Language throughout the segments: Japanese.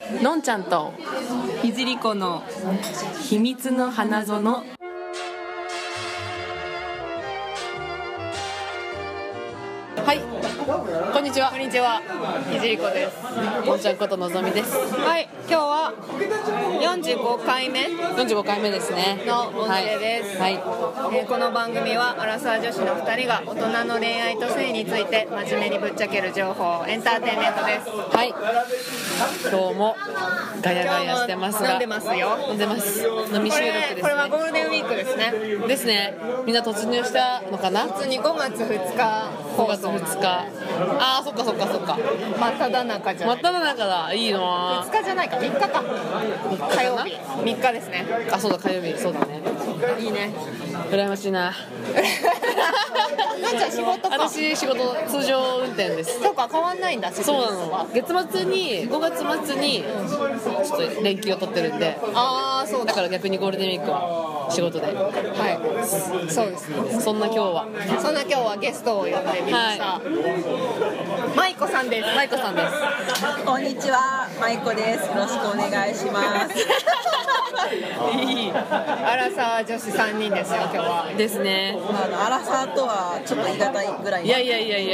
のんちゃんとひじりこの秘密の花園。はい、こんにちは。 こんにちは、ひじりこです。 のんちゃんことのぞみです。 はい、今日は45回目 45回目ですねの音声です。 はい、 この番組はアラサー女子の2人が大人の恋愛と性について真面目にぶっちゃける情報、エンターテインメントです。 はい、今日もガヤガヤしてますが、 飲んでますよ。 飲んでます。飲み収録ですね。 これはゴールデンウィークですね。 ですね。みんな突入したのかな。 普通に5月2日 5月2日。ああ、そっかそっかそっか。 真っ只中じゃない。 真っ只中だ。いいな。 2日じゃないか、3日か。火曜日3日ですね。 あ、そうだ、火曜日。そうだね。 いいね。 羨ましいな。 なんちゃん仕事か。 私仕事通常運転です。 そうか、変わんないんだ。 そうなの。月末に5月末にちょっと連休を取ってるんで。 ああ、そうだ。 だから逆にゴールデンウィークは仕事で。 はい。そうですね。 そんな今日はゲストを呼んでみました。 はマイコさんです。 マイコさんです。 こんにちは、マイコです。よろしくお願いします。 いい。 アラサー女子3人ですよ、今日は。 ですね。 アラサーとはちょっと言い難いぐらい。 いや。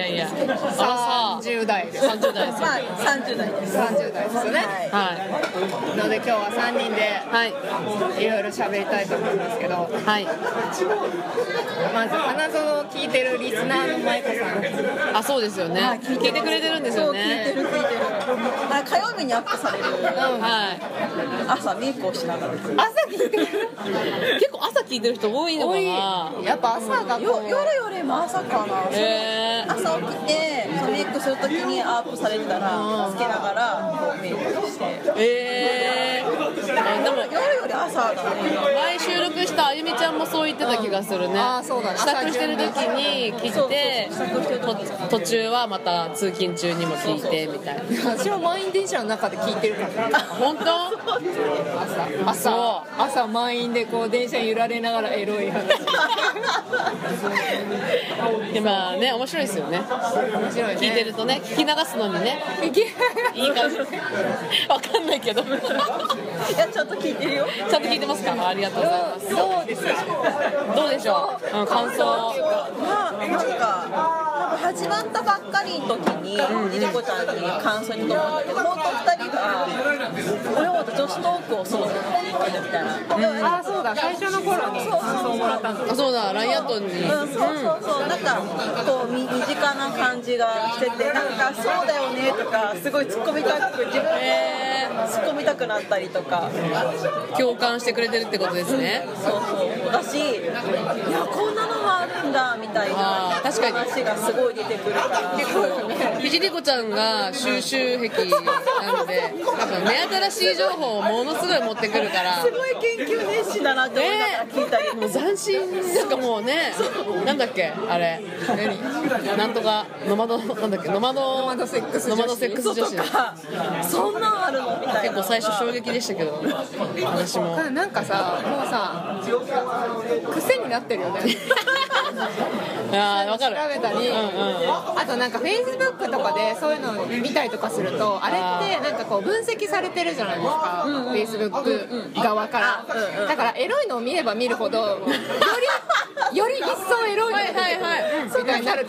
30代です。 30代です。 まあ30代です。 30代ですよね。 はい。 ので今日は3人ではい。 いろいろ喋りたいと思いますけど、 はい。 まず花園を聞いてるリスナーのマイコさん。 あ、そうですよね。聞いてくれてるんですよね。 そう、聞いてる。火曜日にアップされる。 はい。 朝メイクをしながら。 朝聞いてる。 結構朝聞いてる人多いのかな。 やっぱ朝が夜よりも朝かな。朝起きてメイクするときにアップされたらつけながらこうメイクしてでも夜より朝だね。 前収録したあゆみちゃんもそう言ってた気がするね。 あ、そうだね。 支度してる時に聞いて、途中はまた通勤中にも聞いてみたいな。 私は満員電車の中で聞いてるから。 本当？ 朝満員でこう電車に揺られながらエロい話。 まあね、面白いですよね。 面白いね。 聞いてるとね、聞き流すのにね、いい感じ。わかんないけど。 いや、ちゃんと聞いてるよ。 ちゃんと聞いてますか？ありがとうございます。 どうですか？ どうでしょう？感想。 まあ、なんか始まったばっかりの時にりりこちゃんに感想にと思うんだけど、本当2人が俺も女子トークをそうみたいな。 あ、そうだ、最初の頃に感想をもらったんだ。 あ、そうだ、ラインアットに。 そう、なんかこう身近な感じがしてて、なんかそうだよねとかすごい突っ込みたく、自分で突っ込みたくなったりとか、 共感してくれてるってことですね。 そうだし、いやこんなのもあるんだみたいな確かに話がすごい出てくるから。 ひじりこちゃんが収集癖なので、多分目新しい情報をものすごい持ってくるからすごい研究熱心だなって思いながら聞いたり、 もう斬新。なんかもうね、なんだっけあれ、なんとかノマド、なんだっけ、ノマドセックス女子とか、そんなんあるのみたいな。 結構最初衝撃でしたけど、私もなんかさ、もうさ、癖になってるよね。 あー、わかる。 調べたり、あとなんかフェイスブックとかでそういうのを見たりとかすると、あれってなんかこう分析されてるじゃないですか、フェイスブック側から。だからエロいのを見れば見るほどより一層エロいのみたいになるから、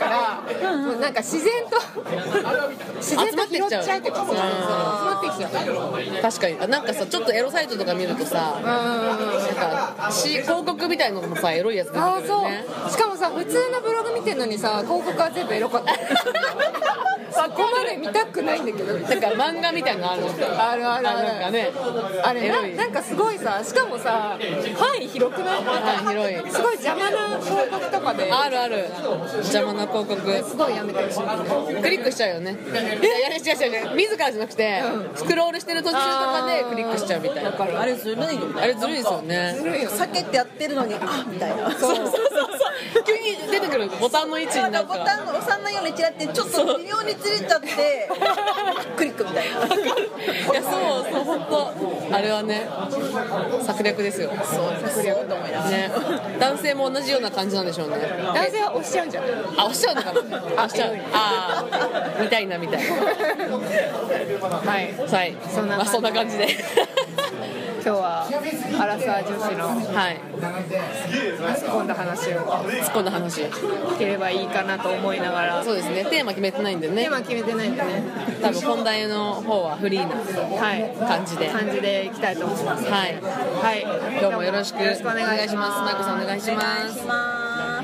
もうなんか自然と拾っちゃうっていうか、集まってきちゃう。 確かに。なんかさ、ちょっとエロサイトとか見るとさ、なんか広告みたいなのもさ、エロいやつ出てくるよね。 しかもさ、普通のブログ見てるのにさ、広告は全部エロかった。そこまで見たくないんだけど。 だから漫画みたいなのあるの。 ある。 なんかね、 あれなんかすごいさ、しかもさ、範囲広くない？ 広い。 すごい邪魔な広告とかで。 ある。邪魔な広告。 すごいやめてほしい。 クリックしちゃうよね。違う。自らじゃなくて、スクロールしてる途中とかでクリックしちゃうみたいな。 あれずるいよね。 あれずるいですよね。 避けてやってるのにみたいな。 そう急に出てくるボタンの位置になんかボタンを押さないようにちらってちょっと微妙にずれちゃってクリックみたいな。 いやそう本当あれはね策略ですよ。 そう策略と思いながらね、男性も同じような感じなんでしょうね。 男性は押しちゃうんじゃない？ あ、押しちゃうのかな。押しちゃう。ああ、見たいなみたいな。 はいはい、 そんな感じでまあそんな感じで今日はアラサー女子のはい突っ込んだ話を突っ込んだ話。 聞ければいいかなと思いながら、 そうですね、テーマ決めてないんでね。 テーマ決めてないんでね、 多分本題の方はフリーな感じで、 感じでいきたいと思います。 はい、 はい、 今日もよろしくお願いします。マイコさんお願いしおます願いし。ます。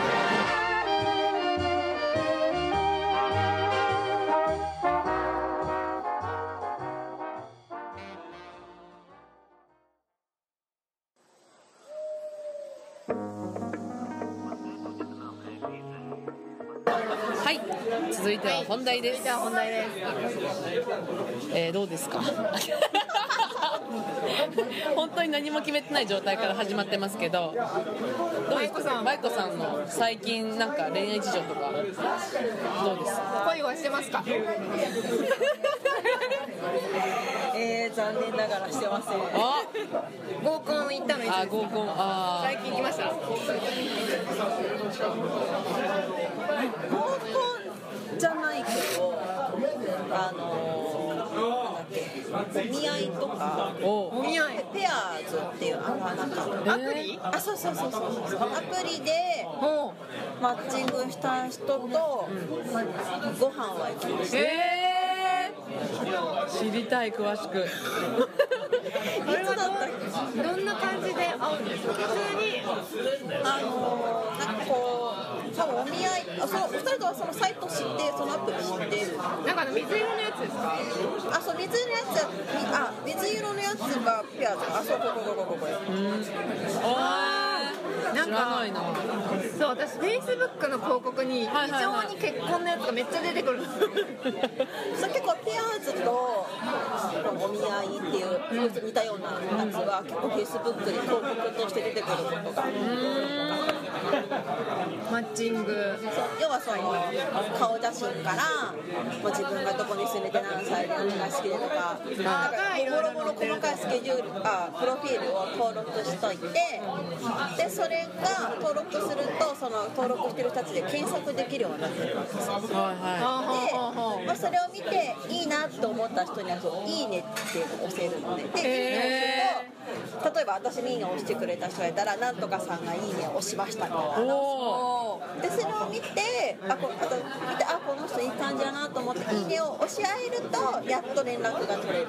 はい、続いては本題です。 じゃあ本題です。 どうですか本当に何も決めてない状態から始まってますけど、どうですかマイコさんの最近なんか恋愛事情とかどうですか？ 恋はしてますか？ 残念ながらしてません。 あ合コン行ったのいつですか？ 合コン、あ最近行きました。 合コンじゃないけど、なんだっけ、お見合いとか、 お見合いペアーズっていうなんかアプリ？ あ、そうアプリでもマッチングした人とご飯は行きました。 知りたい、詳しく。 いつだったっけ？ どんな感じで会うんですか？普通になんかこう、多分お見合い、お二人とはそのサイト知って、そのアプリ知ってる。 なんか水色のやつですか？ あ、そう、水色のやつ、水色のやつがペアーズ。あ、そう、これ。 なん知らないな。 そう、私フェイスブックの広告に異常に結婚のやつがめっちゃ出てくるんですよ。 そう結構ペアーズとお見合いっていう似たようなやつは結構フェイスブックで広告として出てくることが。 マッチング。 そう要はその顔写真から自分がどこに住んでて何歳で何が好きでとか、なんかもろもろ細かいスケジュールプロフィールを登録しといて、でそれが登録するとその登録してる人たちで検索できるようになってるわけですよ。で、それを見ていいなと思った人にはそういいねっていうのを押せるので、でいいねを押すと、例えば私にいいねを押してくれた人がいたらなんとかさんがいいねを押しましたみたいな。でそれを見てこの人いい感じだなと思っていいねを押し合えるとやっと連絡が取れる。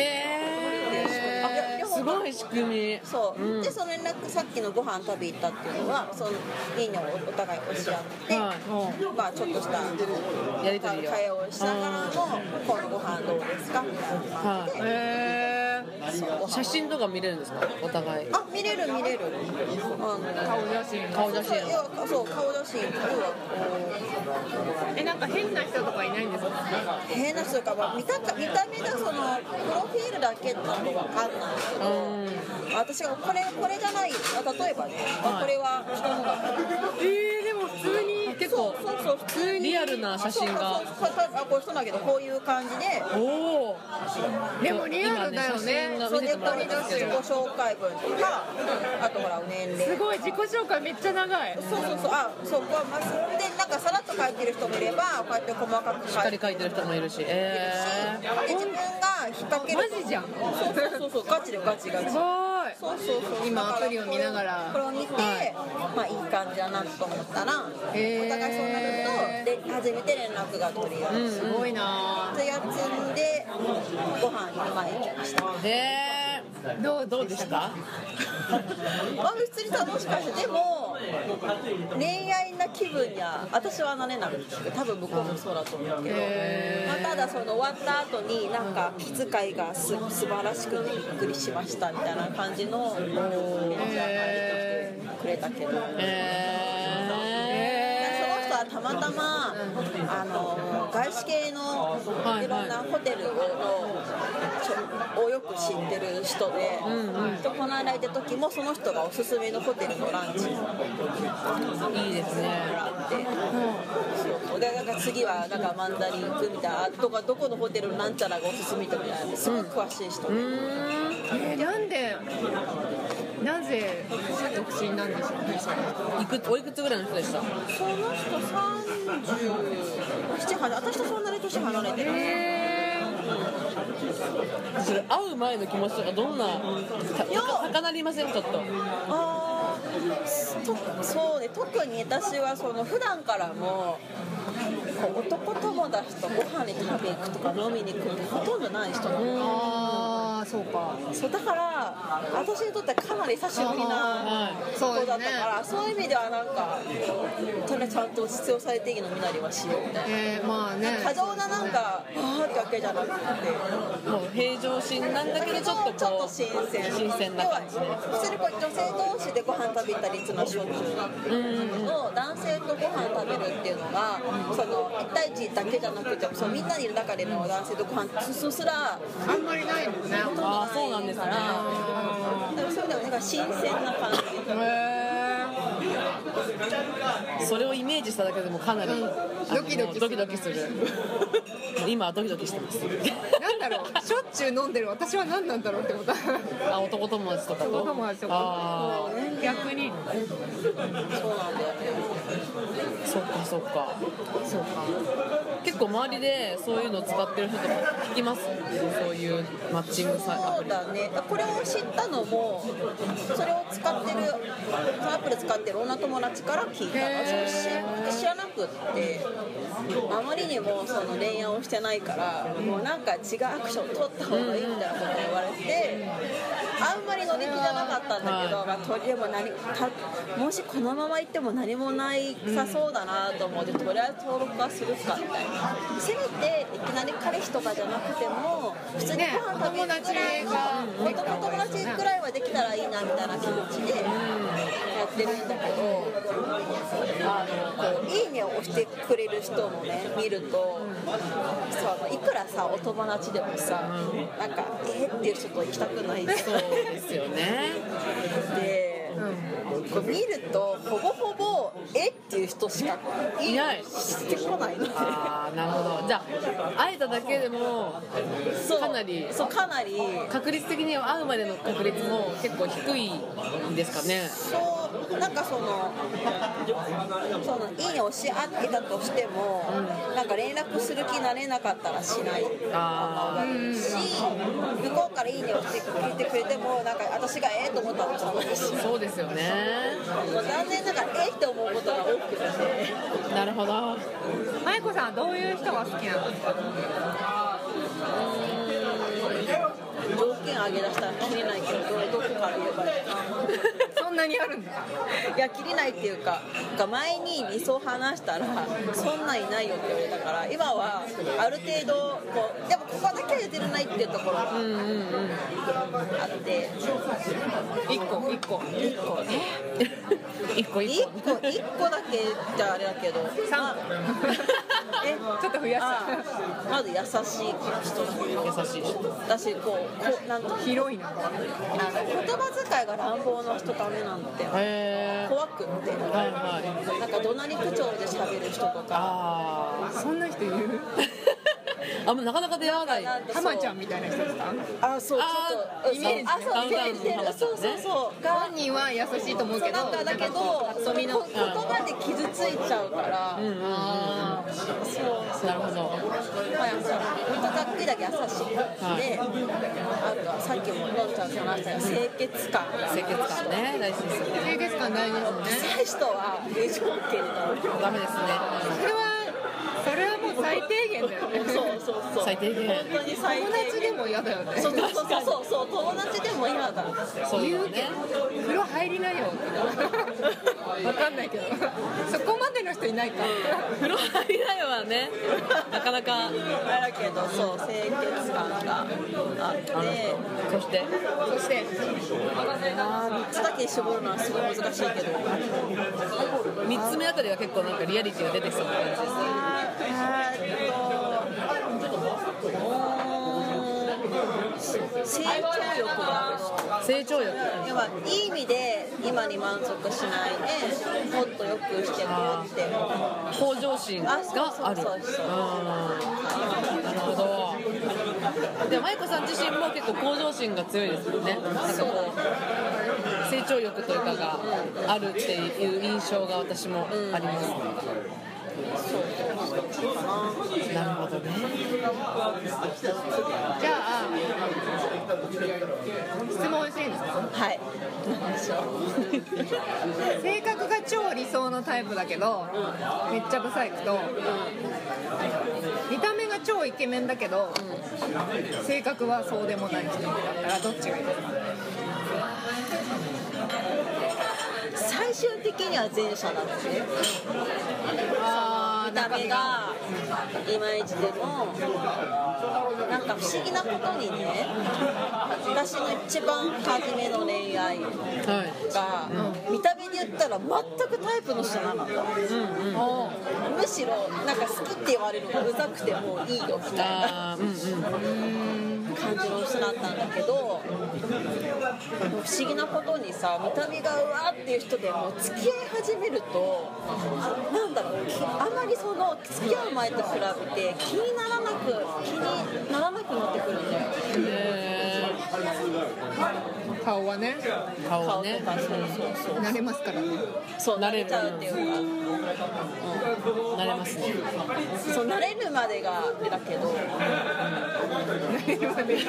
すごい仕組み。 そう、でその連絡、さっきのご飯食べ行ったっていうのはそのいいねをお互い押し合って、ちょっとしたやり取りを会話をしながらも今度ご飯どうですかみたいな感じで、 写真とか見れるんですか？お互い。 見れる顔写真。 そう顔写真。要はなんか変な人とかいないんですか？ 変な人とか見た目がそのプロフィールだけだと分かんないけど、私がこれじゃない、例えばね、これは人のがでも普通に結構普通にリアルな写真が。 こういう人だけどこういう感じで、 でもリアルだよね。 それでこれの自己紹介文とか、あとほら年齢、 すごい自己紹介めっちゃ長い。 そうこはまずでなんかさらっと書いてる人もいればこうやって細かくしっかり書いてる人もいるし、 で自分が引っ掛けるマジじゃん。 そうガチでガチ。 すごい。今アプリを見ながらこれを見て、いい感じだなと思ったら、お互いそうなるとで初めて連絡が取り合う。 すごいな。 とやつでご飯に前行きました。 どうでしたか？ 普通に楽しかった。でも恋愛な気分には私はなれなくて、多分向こうもそうだと思うけど、ただその終わった後になんか気遣いが素晴らしくてびっくりしましたみたいな感じのメッセージを書いてくれたけど、その人はたたまたま外資系のいろんなホテルをよく知ってる人で、この間行った時もその人がおすすめのホテルのランチいいですね。 でなんか次はなんかマンダリン行くみたいなとか、どこのホテルのなんちゃらがおすすめみたいな、すごい詳しい人で、 なぜ独身なんでしょうね。 おいくつぐらいの人でした？ その人37、私とそんなに年離れてる。 それ会う前の気持ちとかどんな高鳴りません？ちょっとそうね、特に私はその普段からも男友達とご飯に食べ行くとか飲みに行くってほとんどない人なの。 そうか。 そうだから私にとってはかなり久しぶりな人だったから、そういう意味ではなんかちゃんと必要最低限の身なりはしようみたいな、 まあね、 過剰ななんかってわけじゃなくて、 もう平常心なんだけどちょっと新鮮な感じで、 普通に女性同士でご飯食べたりっていうのはしょっちゅうなんだけど、男性とご飯食べるっていうのがその1対1だけじゃなくて、そのみんなにいる中での男性とご飯すらあんまりないんですね。 そうなんですね。 だからそういうのが新鮮な感じ。 それをイメージしただけでもかなりドキドキする。 今はドキドキしてます。 なんだろう、しょっちゅう飲んでる私は何なんだろうって思った。 男友達とかと。 男友達とか。逆に。 そうなんだよね。 そっか。結構周りでそういうのを使ってる人とか聞きます？そういうマッチングサイトアプリ。 そうだね。これを知ったのも、それを使ってる、そのアプリ使ってる女友達から聞いたら、知らなくって、あまりにもその恋愛をしてないから、もうなんか違うアクション取った方がいいみたいなことを言われて、あんまり乗り気じゃなかったんだけど、でももしこのまま行っても何もないさそうだなと思って、とりあえず登録はするかみたいな。せめていきなり彼氏とかじゃなくても普通にご飯食べるぐらいが、男友達ぐらいはできたらいいなみたいな気持ちでやってるんだけど、こういいねを押してくれる人もね見ると、いくらさお友達でもさ、なんかっていう人と行きたくない。 そうですよね。 で、こう見るとほぼほぼっていう人しかいないしてこないので。 なるほど。じゃあ会えただけでもかなり確率的には会うまでの確率も結構低いんですかね。 そう、なんかそのいいねをし合ってたとしても、なんか連絡する気になれなかったらしないし、向こうからいいねをしてくれてくれても、なんか私がと思ったらそうだし。 そうですよね。 残念ながらって思うことが多くて。 なるほど。 まゆこさんはどういう人が好きなんですか？ 条件上げ出したら切れないけど、どこから言えばいいか。 そんなにあるんだ。 いや、切れないっていうか、前に理想話したらそんなんいないよって言われたから、今はある程度でもここだけは譲れないっていうところがあって 1個だけじゃあれだけど、 ちょっと増やしたまず優しい人だし、なんと広いな。 言葉遣いが乱暴な人ダメなんだよ。怖くって、なんか怒鳴り口調で喋る人とか。 そんな人いる？ なかなか出会わない。 浜ちゃんみたいな人ですか？ そう、ちょっとイメージ。 そう本人は優しいと思うけど、 だけど言葉で傷ついちゃうから。 なるほど。 ざっくりだけ優しいで、あとはさっきものんちゃんと話したように清潔感ね、大事ですよね。 清潔感大事ですね。 臭い人は無条件でダメですね。 それはもう最低限だよね。 そう最低限。 本当に最低限。 友達でも嫌だよね。 そう友達でも嫌だ。 そういうね。 風呂入りなよ。わかんないけど、そこまでの人いないか。 風呂入りなよはね、なかなか。 あれだけど、そう清潔感があって、 そして 3つだけ絞るのはすごい難しいけど、 3つ目あたりは結構なんかリアリティが出てきそうな感じです。 成長力がある人。 成長力。 要はいい意味で今に満足しないでもっと良くしていこうって向上心がある。なるほど。でも舞子さん自身も結構向上心が強いですよね。なんかこう成長力というかがあるっていう印象が私もあります。なるほどね。 じゃあ質問していいですか？ はい。何でしょう。 性格が超理想のタイプだけど、めっちゃブサイクと、見た目が超イケメンだけど、性格はそうでもない人だったらどっちがいいですか？ 最終的には前者なんですね。見た目がいまいちでもなんか不思議なことにね、私の一番初めの恋愛が見た目で言ったら全くタイプの人なかった、むしろなんか好きって言われるのがうざくてもういいよみたいな感じの人だったんだけど、不思議なことにさ、見た目がうわっていう人でも付き合い始めるとなんだろう、あんまりその付き合う前と比べて気にならなくなってくるんだよ。 顔はね、 顔はね、 そう慣れますからね。 そう慣れちゃうっていうか、 慣れますね。 そう慣れるまでがだけど慣れるまで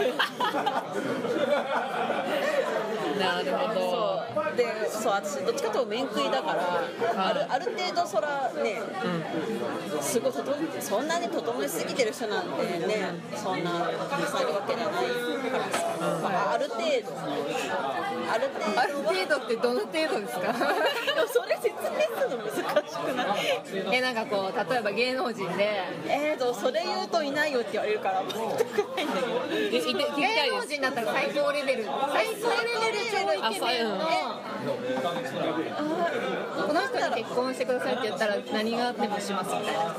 なるほど。 そう私どっちかというと面食いだから、ある程度そらね、すごいそんなに整いすぎてる人なんてね、そんなたくさんいるわけじゃないからさ、ある程度ってどの程度ですか？ でもそれ説明するの難しくない？ なんかこう例えば芸能人でそれ言うといないよって言われるから全くないんだけど、 芸能人だったら最高レベル超イケメンのこの人に結婚してくださいって言ったら何があってもしますみたいな、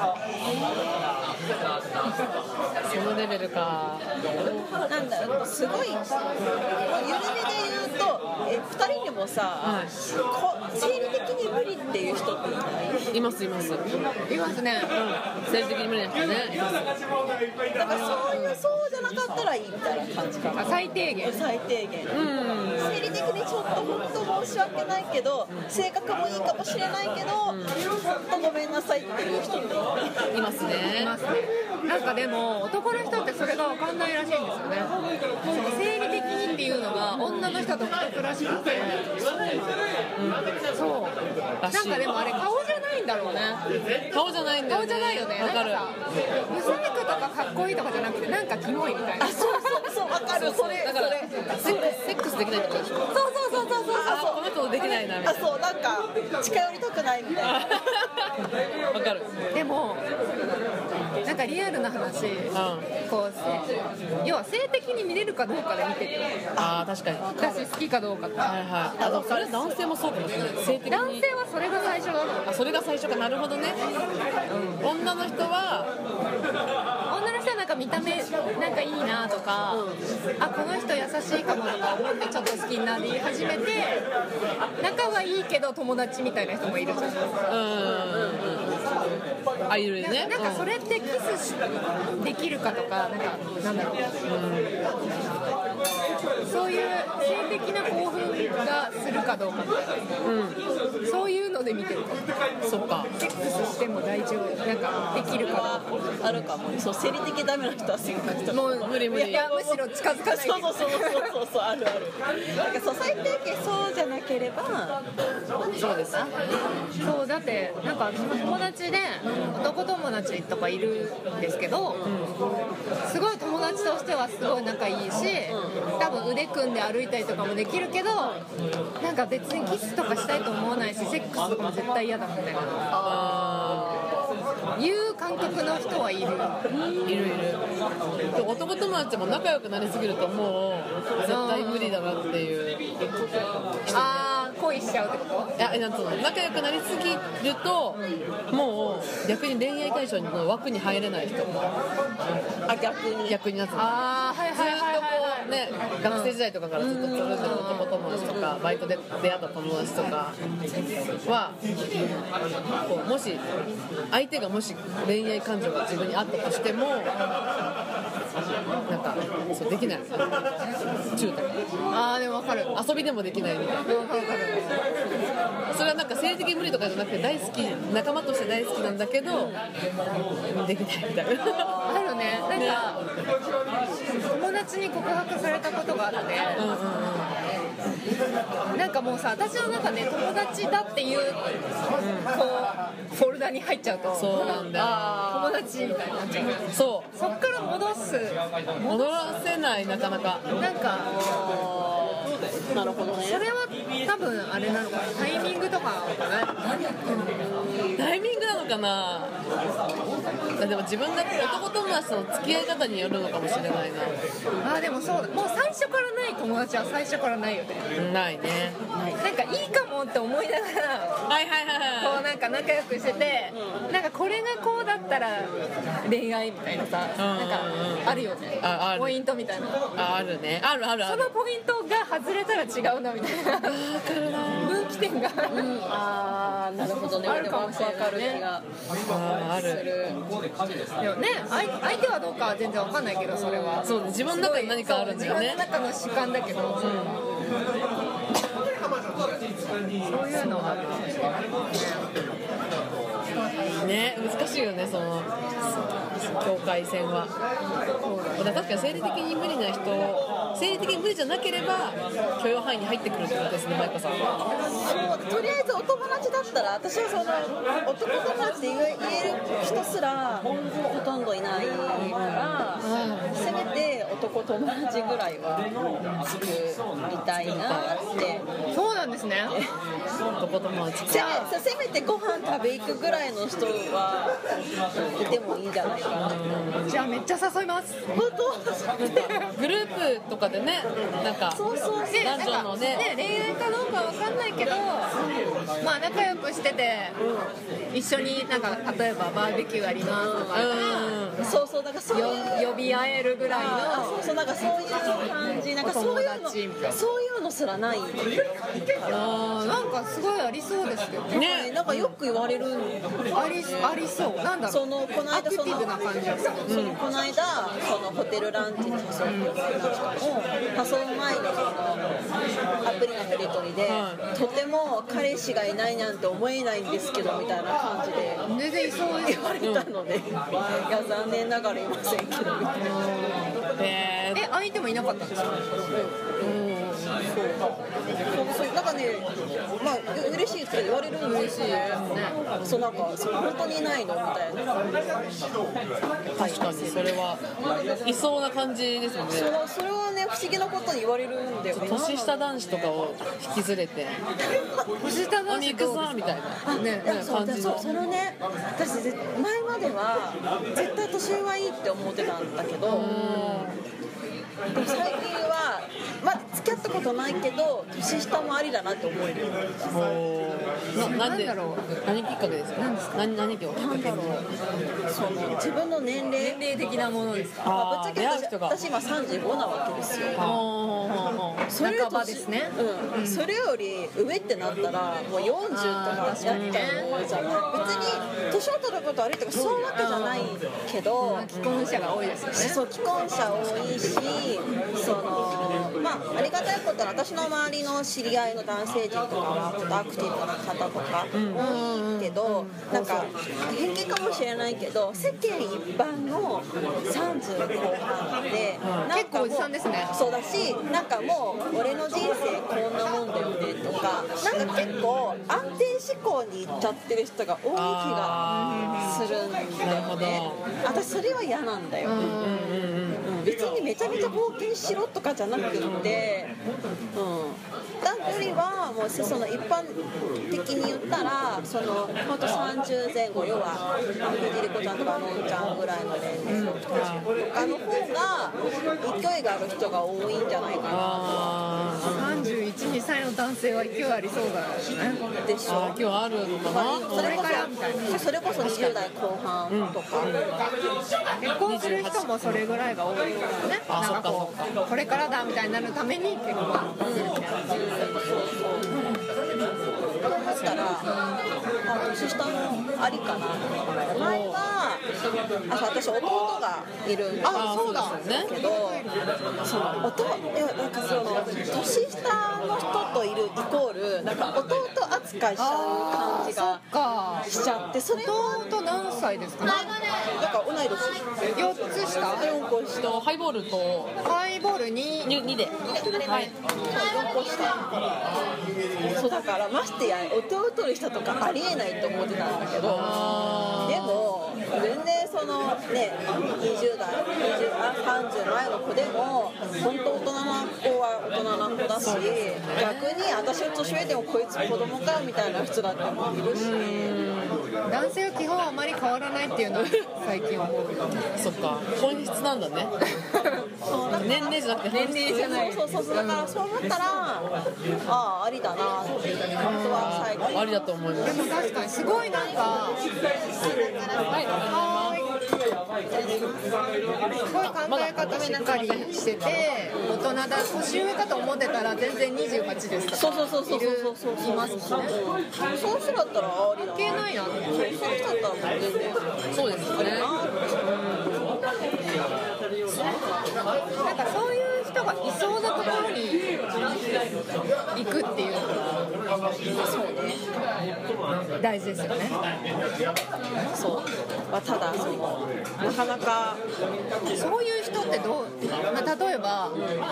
そのレベルか。 なんだろう、すごい緩めで言うと2人でもさ、生理的に無理っていう人っていますいますね、 生理的に無理な人ね。 だからそうじゃなかったらいいみたいな感じかな。 最低限生理的にちょっと本当申し訳ないけど、性格もいいかもしれないけど、本当ごめんなさいっていう人っていますね。 なんかでも男の人ってそれが分かんないらしいんですよね。その生理的にっていうのが女の人独特らしくて、そうなんかでもあれ顔じゃないんだろうね。 顔じゃないんだよね。 顔じゃないよね。 わかる。 ブサイクとかかっこいいとかじゃなくて、なんかキモいみたいな。 そうわかる。それだからセックスできないってことでしょ。 そうこの人できないなみたいな。 そうなんか近寄りたくないみたいな。 わかる。 でもなんかリアルな話、こう要は性的に見れるかどうかで見てる。 確かに。 私好きかどうかって。 それ男性もそうかもしれない。性的に。 男性はそれが最初だろう。 それが最初か。なるほどね。女の人はなんか見た目なんかいいなとか、この人優しいかもとか思ってちょっと好きになり始めて、仲はいいけど友達みたいな人もいるじゃん。 いるね。 なんかそれってキスできるかとか、なんだろう、 そういう性的な興奮がするかどうかみたいな、そういうので見てる。 そっか。 セックスしても大丈夫、なんかできるかどうか。 あるかもね。そう、生理的ダメな人はそういう感じだ。 もう無理無理。いやむしろ近づかないで。 そうあるある。なんか最低限そうじゃなければ。 そうです。 そうだってなんか私の友達で男友達とかいるんですけど、すごい友達としてはすごい仲いいし、多分腕組んで歩いたりとかもできるけど、なんか別にキスとかしたいと思わないし、セックスとかも絶対嫌だみたいないう感覚の人はいる。 いる。男友達も仲良くなりすぎるともう絶対無理だなっていう人。 恋しちゃうってこと？ いや、なんつうの、仲良くなりすぎるともう逆に恋愛対象にの枠に入れない人。逆になってる。ずっとこうね、学生時代とかからずっとつるんでる男友達とかバイトで出会った友達とかはこう、もし相手がもし恋愛感情が自分にあったとしてもなんかそうできない。中途。 でも分かる。 遊びでもできないみたいな。それはなんか性的無理とかじゃなくて大好き、仲間として大好きなんだけどできないみたいな。 あるね。なんか友達に告白されたことがあって、なんかもうさ、私の中で友達だっていう、こうフォルダに入っちゃうと、 そうなんだよ。 友達みたいになっちゃう。 そっから戻らせない、なかなか。 なんかなるほどね。 それは多分あれなのかな、タイミングとかかな。 タイミングなのかな。でも自分が男友達との付き合い方によるのかもしれないな。 でもそうだ、もう最初からない友達は最初からないよね。 ないね。 なんかいいかもって思いながらこうなんか仲良くしてて、なんかこれがこうだったら恋愛みたいなさ、なんかあるよね。ポイントみたいな。 あるね。ある。 そのポイントが外れたら違うなみたいな分岐点がなるほどね。 あるかもしれないね。 ある。 でもね、相手はどうかは全然わかんないけど、それはそう、自分の中に何かあるんだよね。 自分の中の主観だけど、そういうのはあるかもしれないね。難しいよね、その境界線は。だから確かに生理的に無理な人、生理的に無理じゃなければ許容範囲に入ってくるってことですね、マイコさんは。 そう、とりあえずお友達だったら、私はその男友達って言える人すらほとんどいないから、せめて男友達ぐらいは作りたいなって。 そうなんですね。 男友達せめてご飯食べ行くぐらいの人はいてもいいんじゃないかな。 じゃあめっちゃ誘います。 本当グループとかでね、なんか男女のね、 恋愛かどうかわかんないけど、まあ仲良くしてて、一緒になんか例えばバーベキューありますとか、 そうだからそういう呼び合えるぐらいの、 そうなんかそういう感じ、なんかそういうのすらないから、 なんかすごいありそうですけどね。なんかよく言われる。 ありそう。なんだろう。 この間アクティブな感じがする。 この間そのホテルランチに誘ってもらった人も、誘う前のそのアプリのやり取りで、とても彼氏がいないなんて思えないんですけどみたいな感じで全然いそう言われたので、いや残念ながらいませんけどみたいな。 相手もいなかったんですか？ そうなんかね、まあ嬉しいって言われるんですよね。そうなんか本当にいないのみたいな。 確かにそれはいそうな感じですよね。 それはね、不思議なことに言われるんだよね。 年下男子とかを引き連れて年下男子行くぞみたいな感じの。 そのね、私前までは絶対年上はいいって思ってたんだけど、でも最近は、まあ、付き合っったことないけど年下もありだなって思える。 なんでなんだろう、 何きっかけですか？何がきっかけ？ その自分の年齢的なものですか？ まあ、ぶっちゃけ出会う人が私今35なわけですよ。それより半ばですね。 それより上ってなったらもう40とかやっちゃうじゃない。別に年を取ること悪いとかそういうわけじゃないけど、 既婚者が多いですよね。 そう既婚者多いし、そのまあありがたいことは私の周りの知り合いの男性陣とかはちょっとアクティブな方とか多いけど、なんか偏見かもしれないけど世間一般の30後半で結構おじさんですね。 そうだし、なんかもう俺の人生こんなもんだよねとか、なんか結構安定志向にいっちゃってる人が多い気がするんだよね。私それは嫌なんだよ。別にめちゃめちゃ冒険しろとかじゃなくって、だよりはもうその一般的に言ったらその本当30前後、要は藤理子ちゃんとかのんちゃんぐらいの年齢の人たちとかの方が勢いがある人が多いんじゃないかな。 31、2歳の男性は勢いありそうだね。 でしょ。 今日あるのかな？ それこそ20代後半とか、 結婚する人もそれぐらいが多いですよね。なんかこうこれからだみたいになるために結婚するみたいな。 と思ったら、年下もありかな。前は私弟がいるんですけど、そのなんかその年下の人といるイコールなんか弟扱いしちゃう感じがしちゃって、それは弟何歳ですかね？ なんか同い年。 4つ下 4個下。 ハイボールとハイボール2 で、 はい、4個下。そうだからましてや弟の人とかありえないと思ってたんだけど、でも全然そのね20代30前の子でも本当大人な子は大人な子だし、逆に私の年上でもこいつ子供かみたいな人だってもいるし、 男性は基本あまり変わらないっていうのを最近思う。 そっか、本質なんだね。年齢じゃなくて年齢じゃない。 そうだからそう思ったらありだなっていう感じは最近ありだと思います。 でも確かにすごいなんかすごい考え方しっかりしてて大人だ、年上かと思ってたら全然28ですとかそういますもんね。 そういう人だったらありだな。 関係ないなって。 そういう人だったらもう全然そうですね。 なんかそういう人がいそうなところに行くっていうのが大事ですよね。 そう、まあ、ただそのなかなかそういう人ってどう、まあ、例えば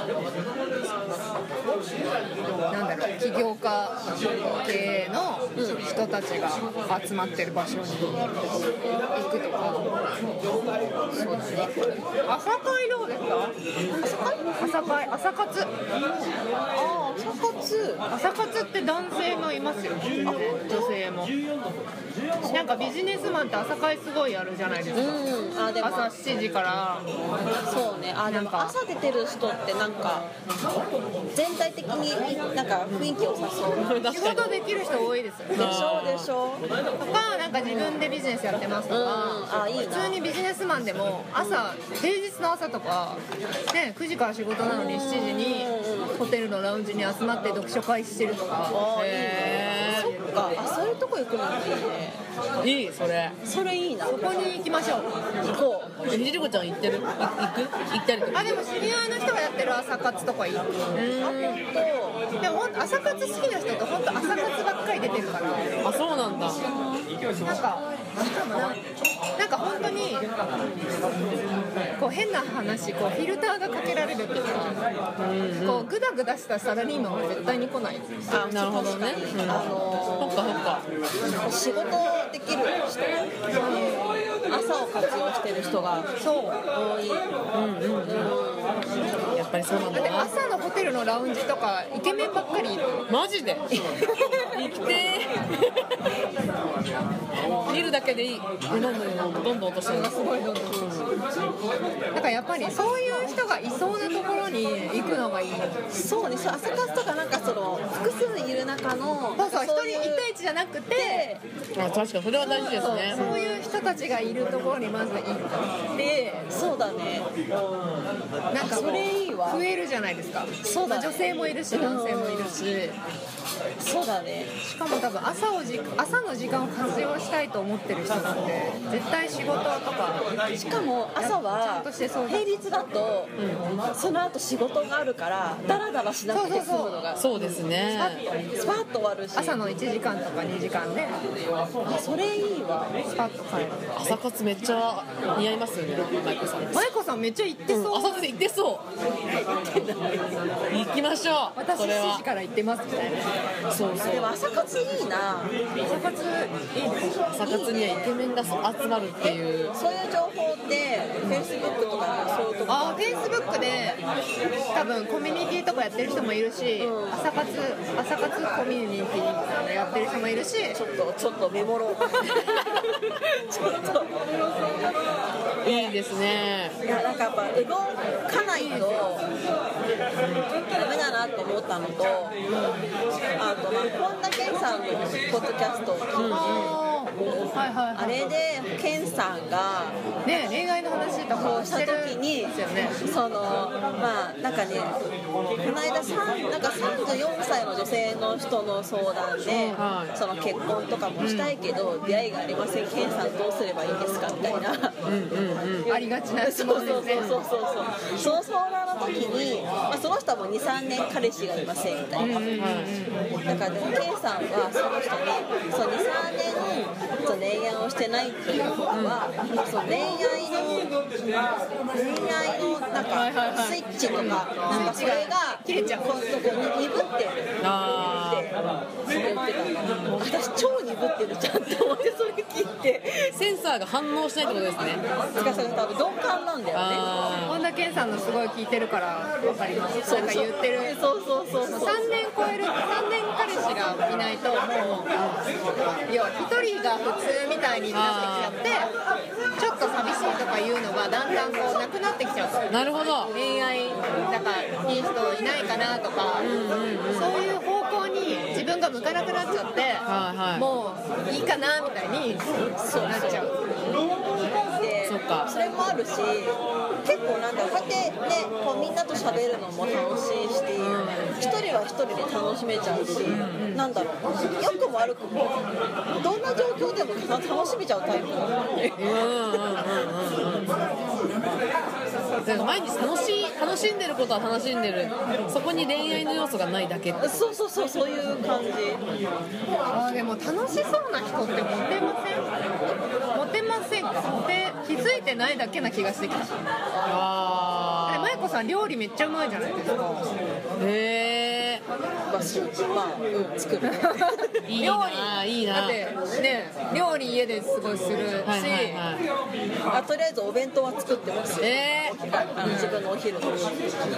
なんだろう、起業家系の人たちが集まってる場所に行くとか。そうだね。朝会どうですか？朝活。朝活って男性もいますよね。女性も。なんかビジネスマンって朝会すごいやるじゃないですか。 でも朝7時から。 そうね。でも朝出てる人ってなんか全体的になんか雰囲気良さそう。 仕事できる人多いですよね。 でしょ。 とかなんか自分でビジネスやってますとか、 いいな。 普通にビジネスマンでも平日の朝とかね、9時から仕事なのに7時にホテルのラウンジに集まって読書会してるとか。 そっか。そういうとこ行くのもいいね。 いい、それいいな。 そこに行きましょう。 行こう。 ひじりこちゃん行ったりとか。 でも知り合いの人がやってる朝活とかいい。でも朝活好きな人って本当朝活ばっかり出てるから。 そうなんだ。 なんか本当にこう変な話、こうフィルターがかけられるっていうか、こうグダグダしたサラリーマンは絶対に来ない。 なるほどね。そっか。 仕事できる人、朝を活用してる人が多い。 やっぱりそうなんだな。 朝のホテルのラウンジとかイケメンばっかりいる。 マジで生きてー見るだけでいい。なんだよ、どんどん落としてる。 すごいどんどんだからやっぱりそういう人がいそうなところに行くのがいい。 そうね、朝活とかなんかその複数いる中のそうそう、一人いう一対一じゃなくて、 あ、確かにそれは大事ですね。 そういう人たちがいるところにまず行ってそうだね、 なんかそれいいわ。 増えるじゃないですか。 そうだね、 女性もいるし男性もいるし、 そうだね。 しかも多分朝の時間を活用したいと思ってる人なんて絶対仕事とか、 しかも朝ちゃはんとしてそうだ平日だと、その後仕事があるからダラダラしなくて済むのがそうですね。 スパッと終わるし、 朝の1時間とか2時間でそれいいわ。 スパッと帰る。 朝活めっちゃ似合いますよね、舞子さん。 舞子さんめっちゃ行ってそう、 朝活行ってそう。行きましょう。 私それは 7時から行ってますみたいな。 そうそう。 でも朝活いいな。 朝活いいです。 朝活にはイケメンが集まるっていう。 そういう情報ってフェイスブックとかそういうとこあ、フェイスブックで多分コミュニティとかやってる人もいるし、朝活コミュニティやってる人もいるし、 ちょっとメモろうちょっといいですね。 いや、なんかやっぱ動かないとダメだなと思ったのと、あと本田健さんのポッドキャストを聞いて、 はいはいはい、 あれで健さんがね、恋愛の話とかをししたてる時に、 ですよね。 そのまあなんかね、この間なんか34歳の女性の人の相談で、 はいその結婚とかもしたいけど、出会いがありません、健さんどうすればいいですかみたいな、 ありがちな質問ですね。 そうその相談の時に、まあ、その人はもう 2,3 年彼氏がいませんみたいな、だからでも健さんはその人にそう 2,3 年その恋愛をしてないっていうことは、その恋愛のなんかスイッチとか、なんかそれが切れちゃう、 こう鈍ってるって言ってたの。私超鈍ってるじゃんって思って、それ聞いて、 センサーが反応しないってことですね。 塚さん多分鈍感なんだよね。 本田健さんのすごい聞いてるから分かります。なんか言ってる。 そう 3年超える、3年彼氏がいないともう要は1人が普通みたいになってきちゃって、ちょっと寂しいとかいうのがだんだんこうなくなってきちゃう。 なるほど。 恋愛なんかいい人いないかなとか、そういう方向に自分が向かなくなっちゃって、 はいはい、 もういいかなみたいになっちゃう。 でそっか、 それもあるし、結構なんだこうやってね、こうみんなと喋るのも楽しいし、一人は一人で楽しめちゃうし、なんだろう、良くも悪くもどんな状況でも楽しめちゃうタイプなので、 毎日楽しんでることは楽しんでる、そこに恋愛の要素がないだけって。 そういう感じ。 あ、でも楽しそうな人ってモテませんか？気づいてないだけな気がしてきた。舞子さん料理めっちゃうまいじゃないですか。 へ作るいいないいな。 だってね、料理家ですごいするし、 とりあえずお弁当は作ってます。自分のお昼の。 なんか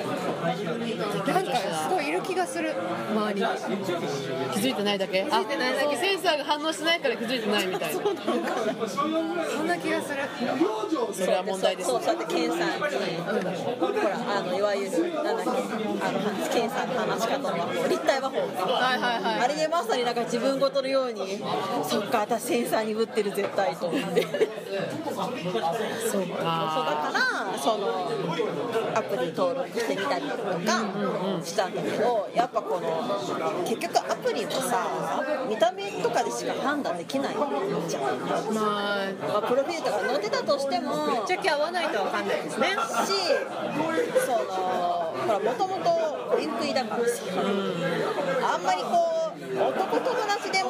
すごいいる気がする、周りに。 気づいてないだけ。 気づいてないだけ。 センサーが反応してないから気づいてないみたいな。 そんな気がする。 それは問題ですね。 そうやってケンさんに、ほらいわゆるなんだっけ、ケンさんの話し方の立体和法、あれでまさになんか自分ごとのように、そっか私センサーにぶってる絶対と思って。 そうか。 だからそのアプリ登録してみたりとかしたんだけど、やっぱこの結局アプリもさ、見た目とかでしか判断できないじゃん。まあプロフィールとか載ってたとしてもぶっちゃけ合わないと分かんないですね。 そのほらもともと恋食いだからさ、あんまりこう男友達でも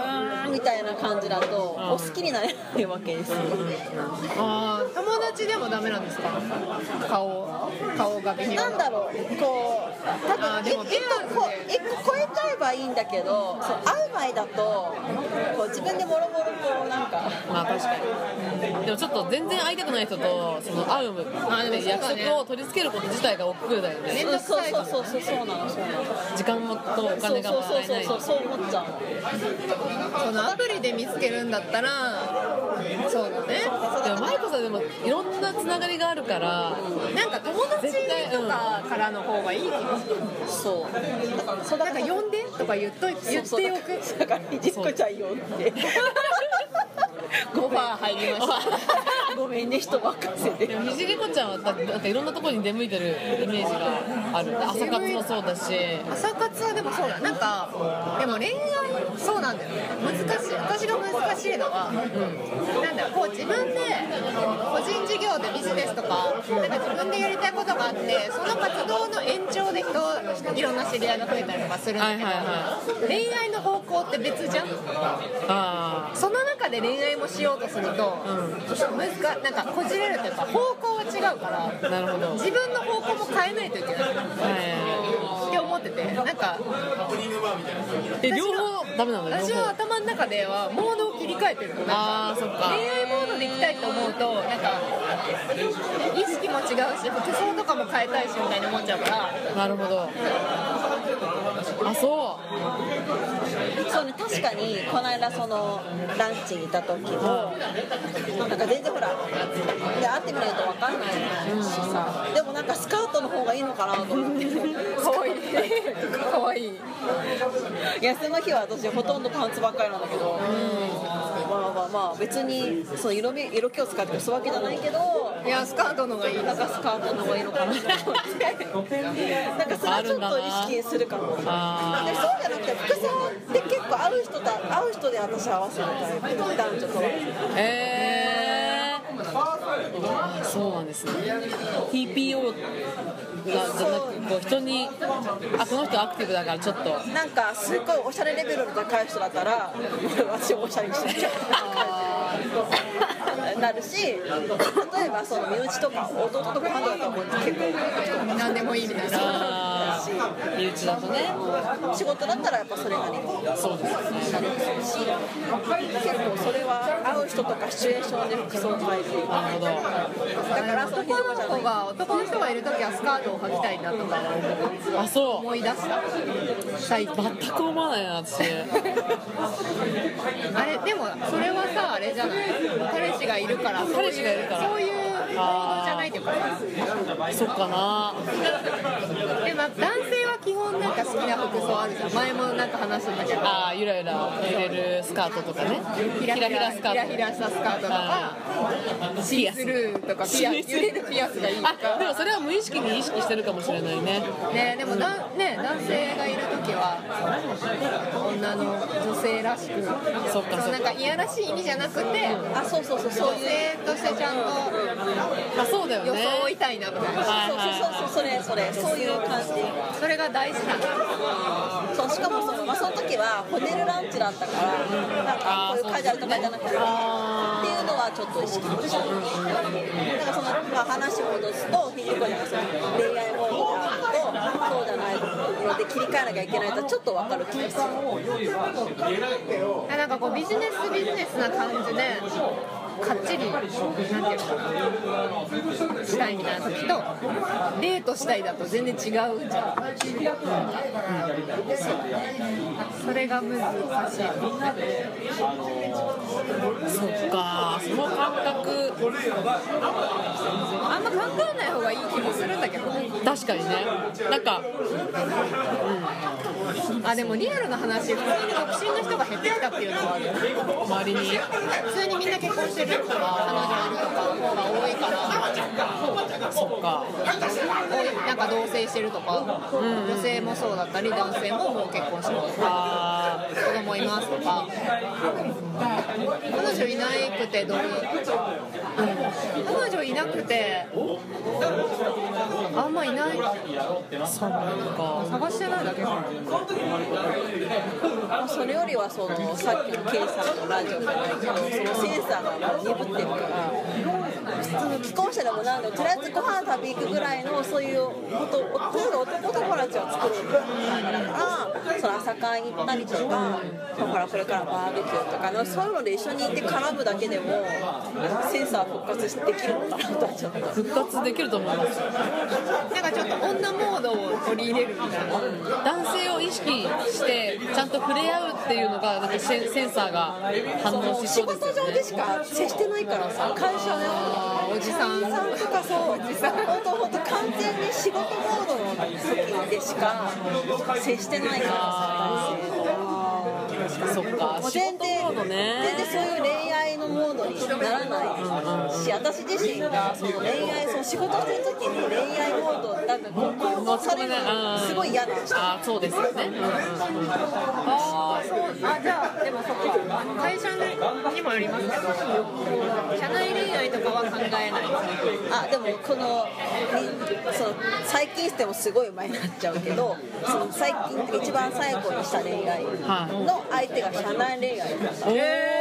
みたいな感じだとお好きになれないわけですよ。 あー、友達でもダメなんですか？顔が微妙なんだろう、こう多分でも一個超えちゃえばいいんだけど、そう会う前だとこう自分でもろもろこうなんか、 まあ確かに、でもちょっと全然会いたくない人とその会うでもそうだね約束を取り付けること自体が億劫だよね。 めんどくさいそうなの時間もとお金がもらえない。 そう思っちゃう。 そのアプリで見つけるんだったらそうだね。 でもマイコさんでもいろんなつながりがあるからなんか友達とかからの方がいい気がする。 そうなんか呼んでとか言っておく。 だからひじっこちゃんよってオファー入りましたごめんね人任せで。 でもひじりこちゃんはなんかいろんなところに出向いてるイメージがある。朝活もそうだし、 朝活はでもそうだ。なんかでも恋愛そうなんだよね。難しい。私が難しいのは、なんだろう、こう自分で個人事業でビジネスとかなんか自分でやりたいことがあって、その活動の延長でいろんな知り合いが増えたりとかするんだけど、恋愛の方向って別じゃん。その中で恋愛もしようとすると、なんかこじれるというか方向が違うから、 なるほど。 自分の方向も変えないといけないって思ってて、なんか両方ダメなんだよ。 私は頭の中ではモードを切り替えてるの。 ああそっか。 恋愛モードで行きたいと思うとなんか意識も違うし服装とかも変えたいしみたいに思っちゃうから。 なるほど。あ、 そうね、確かにこの間そのランチにいた時もなんか全然ほらで会ってみないと分かんないしさ、でもなんかスカートの方がいいのかなと思ってかわいいかわいい。 休む日は私ほとんどパンツばっかりなんだけど、まあ別にその色気を使ってするわけじゃないけど、 いやスカートの方がいい。 なんかスカートの方がいいのかなと思ってなんかそれはちょっと意識するかも。でそうじゃなくて服装って結構会う人で私合わせるタイプ、男女とは。 そうなんですね。 TPO じゃなくこう人にこの人アクティブだからちょっとなんかすっごいおしゃれレベルの高い人だったら私もおしゃれにしなきゃなるし、例えばその身内とか弟とか母だったらもう結構何でもいいみたいな。 身内だとね。 仕事だったらやっぱそれなりにそうですよね。 し結構それは会う人とかシチュエーションで服装を変える。 なるほど。 だから男の人がいるときはスカートを履きたいなとかあ、そう思い出した最近。 全く思わないな私。 あれでもそれはさあれじゃない、彼氏がいるからそういうモードじゃないっていうか。 そっかな。 でも男性は基本なんか好きな服装あるじゃん。前もなんか話したんだけど、 ゆらゆら揺れるスカートとかね。 ヒラヒラしたスカートとかシースルーとか揺れるピアスがいいとか。 でもそれは無意識に意識してるかもしれないね。 でも男性がいるときは女の女性らしく、 そっかなんかいやらしい意味じゃなくて、 そう女性としてちゃんとそうだよね。 装いたいなみたいな。 そういう感じ。 それが大事なんだ。 そうしかもその時はホテルランチだったからなんかこういうカジュアルとかじゃなくてっていうのはちょっと意識してる。なんかその話を戻すとひじこちゃんがその恋愛モードがあるとそうじゃないので切り替えなきゃいけないとちょっと分かる気がする。 なんかこうビジネスな感じでかっちりなんていうのかなしたいみたいな時とデートしたいだと全然違うじゃん。それが難しい。 そっか、その感覚あんま考えない方がいい気もするんだけどね。 確かにね。なんかでもリアルな話、普通に独身の人が減ってきたっていうのはある。周りに普通にみんな結婚してるとか彼女いるとかの方が多いから。 そっか。 なんか同棲してるとか、女性もそうだったり男性ももう結婚してるとか子供いますとか、彼女いなくてどう彼女いなくてあんまいない。 そうか。 探してないだけかな。 それよりはそのさっきの K さんのラジオじゃないけど、そのセンサーがもう鈍ってるから、普通の既婚者でもなんでもとりあえずご飯食べ行くぐらいのそういう男友達を作る感じだから、その朝会行ったりとか、ほらこれからバーベキューとかのそういうので一緒に行って絡むだけでもセンサー復活できるのかなとはちょっと復活できると思います。 なんかちょっと女モードを取り入れるみたいな。 男性を意識してちゃんと触れ合うっていうのがなんかセンサーが反応し仕そうですよね。 事上でしか接してないからさ、会社のおじさんとかそう、おじさん本当完全に仕事モードの時でしか接してないからさ、 そっか。 もう仕事モードね。 全然そういう恋愛のモードにならないし、私自身がその恋愛、その仕事してる時に恋愛モードなんかこうされるのすごい嫌なんですよ。 あ、そうですよね。 じゃあでもそっか、会社にもよりますけど、社内恋愛とかは考えない。 あ、でもこのその最近してもすごい前になっちゃうけど、その最近一番最後にした恋愛の相手が社内恋愛だった。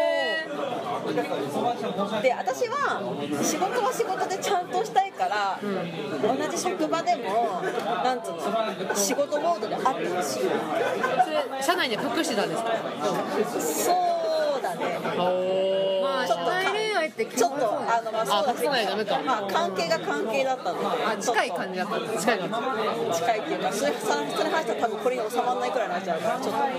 で、私は仕事は仕事でちゃんとしたいから、同じ職場でもなんつうの仕事モードであってほしい。 それ社内で隠してたんですか？ そうだね。 まあ社内恋愛ってちょっとまあそうだ隠さないとダメか。 まあ関係が関係だったので、 近い感じだったんです。 近い感じ。 近いっていうか、それ話したら多分これに収まらないくらいになっちゃうから、ちょっと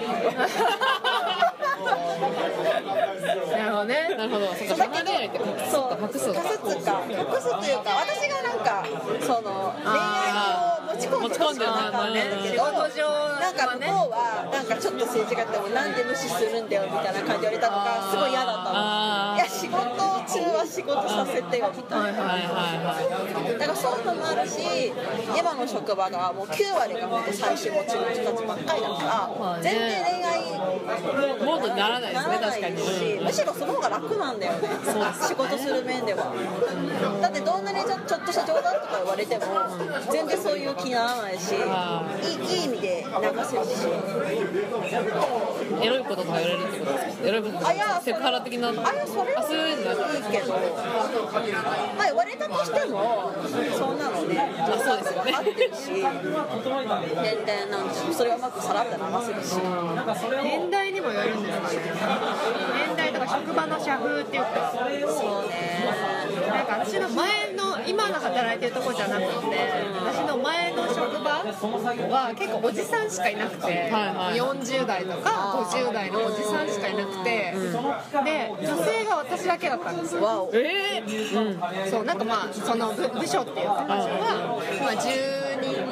なるほどね。 なるほど。そっか、社内恋愛って隠すというか、 隠すというか、私がなんかその恋愛を持ち込んでるなんかね、けど、なんか向こうはなんかちょっと政治家ってもなんで無視するんだよみたいな感じで言われたのがすごい嫌だったの。いや、仕事中は仕事させてよみたいな。だからそういうのもあるし、今の職場がもう9割が本当最終持ちの人たちばっかりだから、全然恋愛モードにならないですね、確かに。 むしろその方が楽なんだよね、仕事する面では。だってどんなにちょっとした冗談とか言われても全然そういう気にならないし、いい意味で流せるし。 エロいこととか言われるってことですか？エロいこととかセクハラ的な。 それはいいけど、まあ言われたとしてもそんなのね、 そうですよね。 分かってるし、全然なんていうの、それをうまくさらって流せるし。 年代にもよるんですかね。年代とか職場の社風っていうか。 そうね。 なんか私の前の今の働いてるとこじゃなくて、私の前の職場は結構おじさんしかいなくて、40代とか50代のおじさんしかいなくて、で女性が私だけだったんですよ。そう、なんかまあその部署っていうか場所は、まあ、10人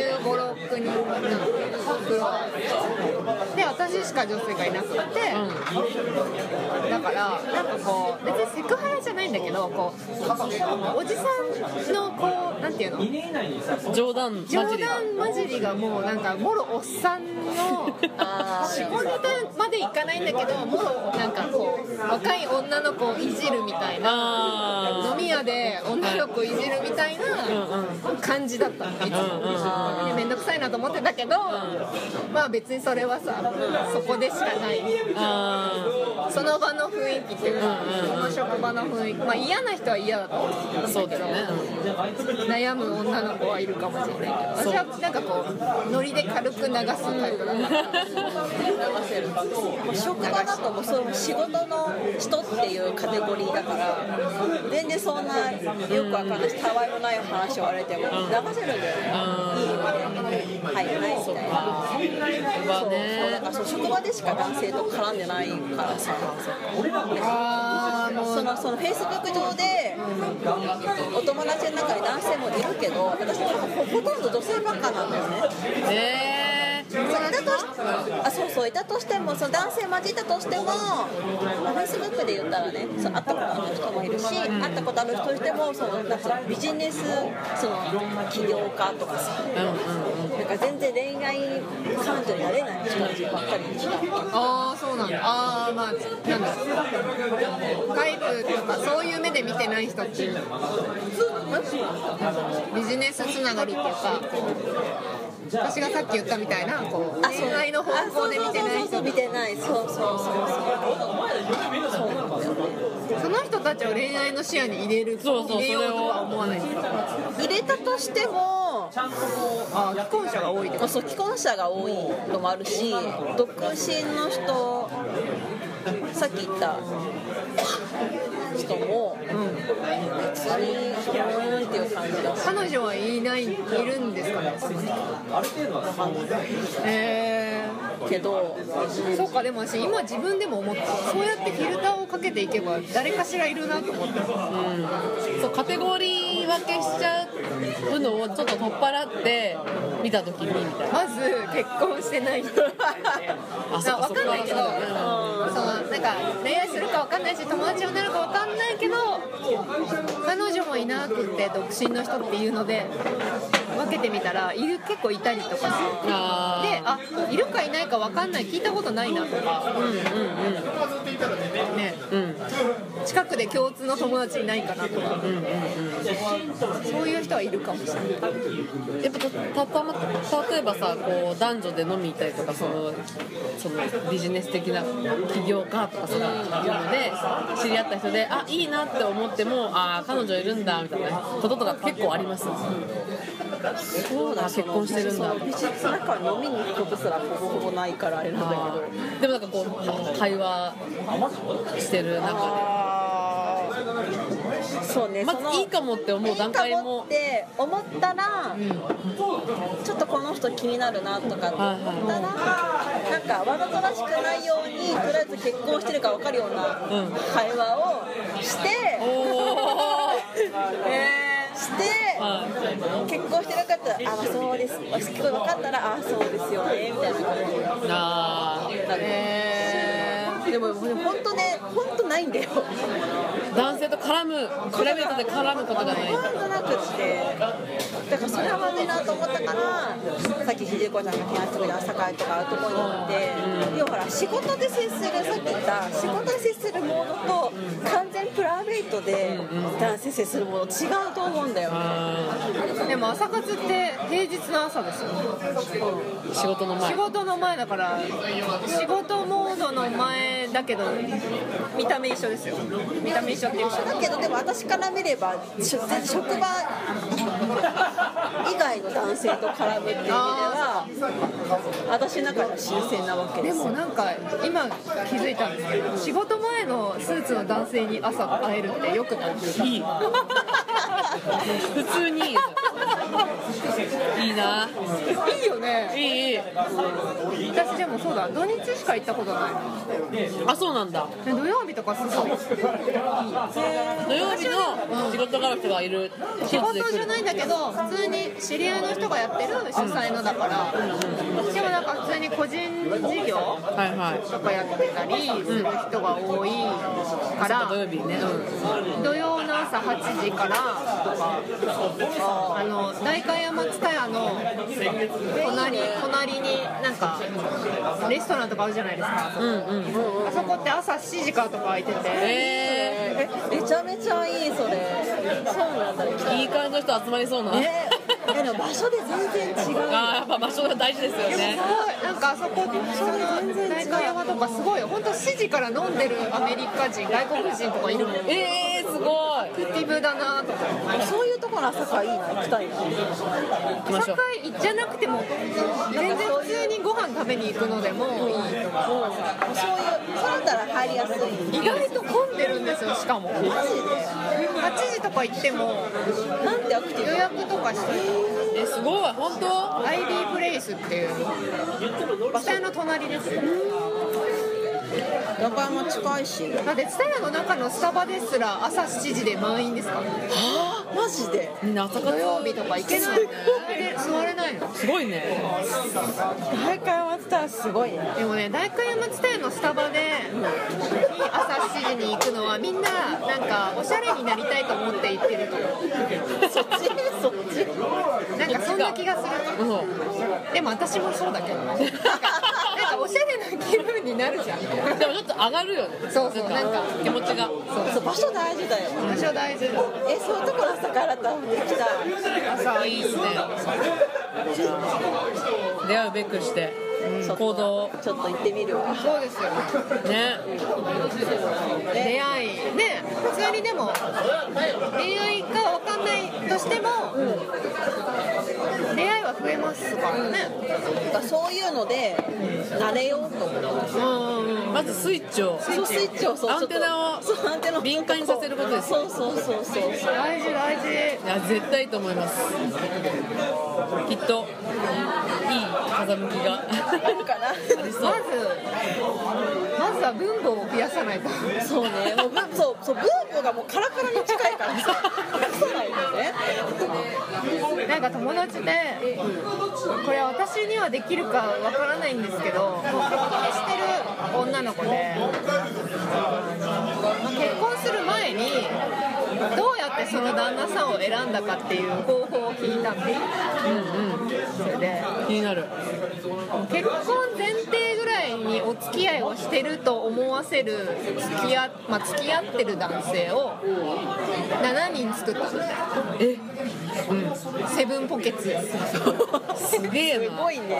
15、6人フロアで私しか女性がいなくて、だからなんかこう別にセクハラじゃないんだけど、こうおじさんのこうなんていうの、 冗談交じりがもうなんかもろおっさんの仕事までいかないんだけど、もろなんかこう若い女の子をいじるみたいな、飲み屋で女の子をいじるみたいな感じだったの、いつも。めんどくさいなと思ってたけど、まあ別にそれはさ、そこでしかないその場の雰囲気っていうか、その職場の雰囲気、まあ嫌な人は嫌だと思うんだけど、悩む女の子はいるかもしれないけど、私はなんかこうノリで軽く流すタイプだから流せる。 職場だともうその仕事の人っていうカテゴリーだから、全然そんなよくわかんないしたわいもない話を言われても流せるんだよね、いい意味で。はい、ないみたいな。そうだからその職場でしか男性と絡んでないからさ、そのフェイスブック上でお友達の中に男性もいるけど、私はほとんど女性ばっかなんだよね。いたとしても、その男性混じったとしても、フェイスブックで言ったらね、会ったことある人もいるし、会ったことある人としても、そのなんかビジネス、その起業家とかさ、なんか全然恋愛感情になれない人たちばっかりでした。 ああそうなんだ。ああまあなんだ外部とかそういう目で見てない人っていうビジネスつながりっていうか私がさっき言ったみたいなこう恋愛の方向で見てない人見てない。そうその人たちを恋愛の視野に入れようとは思わないですか。 入れたとしても既婚者が多いってこと。 そう既婚者が多いのもあるし、独身の人さっき言った人も別にっていう感じだし、 彼女はいるんですかね。 けどそうか。でも私今自分でも思った。そうやってフィルターをかけていけば誰かしらいるなと思って、 そうカテゴリー分けしちゃうのをちょっと取っ払って見た時にみたいな。 まず結婚してない人分かんないけど、なんか恋愛するか分かんないし友達になるか分かんないけど彼女もいなくて独身の人っていうので分けてみたら結構いたりとかしてでいるかいないか分かんない聞いたことないなとか、ね、近くで共通の友達いないかなとか、そういう人はいるかもしれない。 やっぱ例えばさこう男女で飲み行ったりとかそのビジネス的な起業家とかそういうので知り合った人でいいなって思っても彼女いるんだみたいなこととか結構あります。 そうだ、 結婚してるんだ。 美術なんか飲みに行くことすらほぼほぼないからあれなんだけど、 でもなんかこう会話してる中でそうね、 まずいいかもって思う段階もって思ったら、ちょっとこの人気になるなとかって思ったら、なんかわざとらしくないようにとりあえず結婚してるか分かるような会話をして、結婚してなかったらそうです、すごい分かったらそうですよねみたいな感じでも本当ないんだよ。 男性とプライベートで絡むことがない。 本当なくってだからそれはまずいなと思ったからさっきひじこちゃんが提案してくれた朝会とかとこに行って、要はほら仕事で接するさっき言った仕事で接するものと完全プライベートで男性接するもの違うと思うんだよね。 でも朝活って平日の朝ですよ。 仕事の前だから仕事モードの前だけど見た目一緒ですよ。見た目一緒っていうかだけどでも私から見れば職場以外の男性と絡むっていう意味では私の中では新鮮なわけです。 でもなんか今気づいたんですけど仕事前のスーツの男性に朝会えるってよくないですか？ いい普通にいいな。 いいよね。 いい私でもそうだ土日しか行ったことない。 そうなんだ。 土曜日とかすごい土曜日の仕事がある人がいる。 仕事じゃないんだけど普通に知り合いの人がやってる主催のだから、でもなんか普通に個人事業とかやってたりする人が多いから、 土曜日ね、 土曜の朝8時からとか代官山蔦屋の隣になんかレストランとかあるじゃないですか。あそこって朝7時からとか開いてて、 めちゃめちゃいいそれ。そうなんだ。 いい感じの人集まりそうな。 でも場所で全然違う。 やっぱ場所が大事ですよね。 なんかあそこ代官山とかすごい本当7時から飲んでるアメリカ人外国人とかいるもん。 すごい。 アクティブだなとか。 そういうところ朝会いいな、行きたいな。 朝会じゃなくても全然普通にご飯食べに行くのでもいいと思う。 そうだったら入りやすい。 意外と混んでるんですよ。しかもマジで8時とか行ってもなんてアクティブ予約とかしてすごい本当。 アイビープレイスっていう蔦屋の隣です。 中山近いし。 だって蔦屋の中のスタバですら朝7時で満員ですからね。 マジで。 みんな朝活土曜日とか行けないね。座れないの。 すごいね。 代官山蔦屋すごいね。 でもね代官山蔦屋のスタバで朝7時に行くのはみんななんかおしゃれになりたいと思って行ってると思う。 そっちなんかそんな気がする。ででも私もそうだけどなんかおしゃれな気分になるじゃん。 でもちょっと上がるよね。 そうそう、なんか気持ちが。 そう場所大事だよ。 場所大事。 そういうところ朝から食べてきたい。 朝いいですね。出会うべくして行動ちょっと行ってみるわ。 そうですよね。 出会いね、普通にでも恋愛かわかんないとしても、出会いは増えますからね。 そういうので慣れようと思って。 まずスイッチをスイッチをアンテナを敏感にさせることです。 そう大事大事。 いや絶対いいと思います。きっといい風向きがあるかな。 ありそう。 まずは分母を増やさないと。 そうね、もう分母がもうカラカラに近いからさ、増やさないとね。 なんか友達で、これは私にはできるかわからないんですけど、もう結婚してる女の子で、結婚する前にどうやってその旦那さんを選んだかっていう方法を聞いたんです。それで気になる。 結婚前提ぐらいにお付き合いをしてると思わせる付き合ってる男性を7人作ったんですよ。セブンポケッツです。 すげえな。 すごいね。 で、も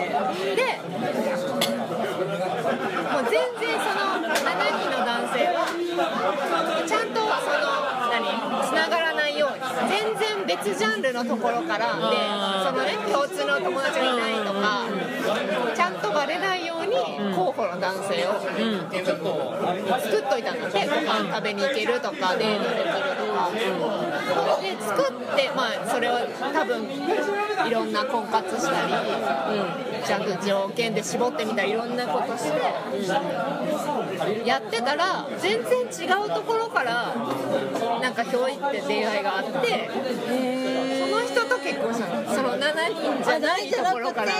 う全然その7人の男性はちゃんとつながらないように全然別ジャンルのところからで、そのね共通の友達がいないとかちゃんとバレないように候補の男性を作っといたので、ご飯食べに行けるとかデートできるとかで作って、それを多分いろんな婚活したり、ちゃんと条件で絞ってみたりいろんなことしてやってたら全然違うところからなんかひょいって出会いがあって、その人と結婚したの。その7人じゃないところから。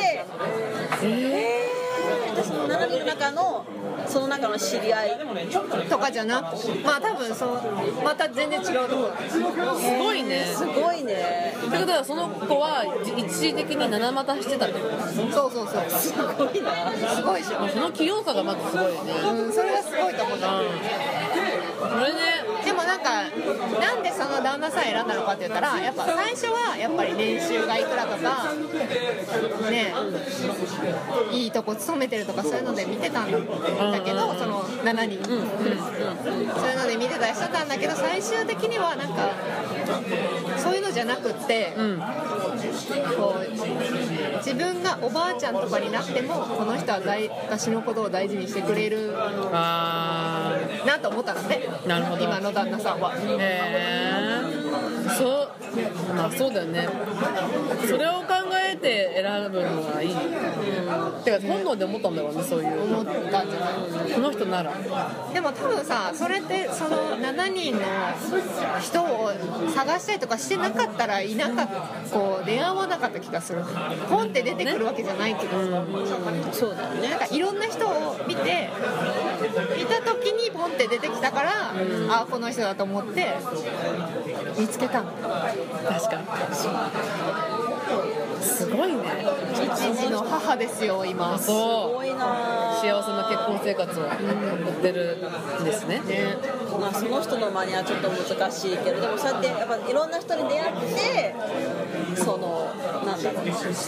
私の7人の中のその中の知り合いとかじゃなく、多分また全然違うところ。 すごいね。 すごいね。 ってことはその子は一時的に七股してたってこと？ そう。 すごいな。 すごいでしょ。 その器用さがまずすごいよね。 それがすごいと思った。 これね。 でもなんでその旦那さん選んだのかって言ったら、やっぱ最初はやっぱり年収がいくらとかね、いいとこ勤めてるとかそういうので見てたんだけど、その7人、そういうので見てたりしてたんだけど、最終的にはなんかそういうのじゃなくって、こう自分がおばあちゃんとかになってもこの人は私のことを大事にしてくれるなと思ったのね。 なるほど。 今の旦那さんは。 そうだよね。それを考えて選ぶのがいい。てか本能で思ったんだろうね、そういう。 思ったんじゃない？ この人なら。 でも多分さ、それってその7人の人を探したりとかしてなかったら出会わなかった気がする。ポンって出てくるわけじゃないけど、 そうだよね。 なんかいろんな人を見た時にポンって出てきたから、この人だと思って見つけたの。 確かに。すごいね。 一児の母ですよ今。 すごいな。 幸せな結婚生活を送ってるんですね。 その人の間にはちょっと難しいけど、でもそうやってやっぱいろんな人に出会ってなんだろう、慣れてくと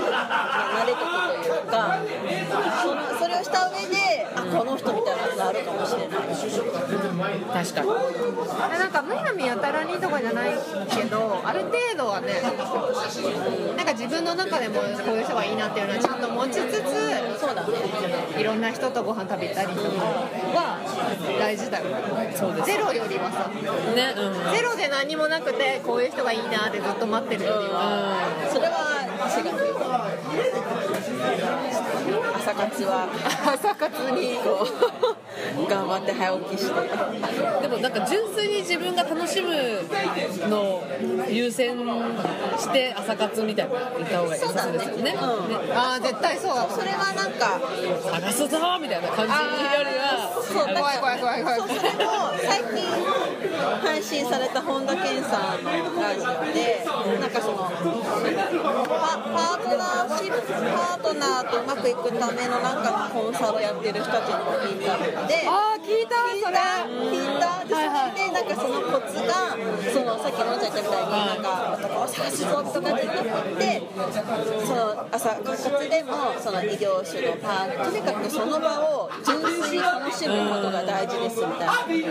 いうか、それをした上でこの人みたいなのがあるかもしれない。 確かに。 なんかむやみやたらにとかじゃないけど、ある程度はね、なんか自分の中でもこういう人がいいなっていうのはちゃんと持ちつつ、 そうだね。 いろんな人とご飯食べたりとかは大事だよ。 そうです。 ゼロよりはさ、 ね、 ゼロで何もなくてこういう人がいいなってずっと待ってるよりは、 それは違う。朝活に頑張って早起きして。 でもなんか純粋に自分が楽しむのを優先して朝活みたいなの行った方が良さそうですよね。 ああ絶対そうだ。 それはなんか探すぞみたいな感じよりはそう怖い怖い怖い怖い。 そう、それも最近配信された本田健さんのラジオでなんかそのパートナーとうまくいくためのなんかコンサルやってる人たちにも聞いたので、 ああ聞いたそれ。 聞いたで、それでなんかそのコツがそのさっきのおちゃん言ったみたいになんか男を探すぞとかじゃなくて、その朝活でもその異業種のパーとにかくその場を純粋に楽しむことが大事ですみたいな。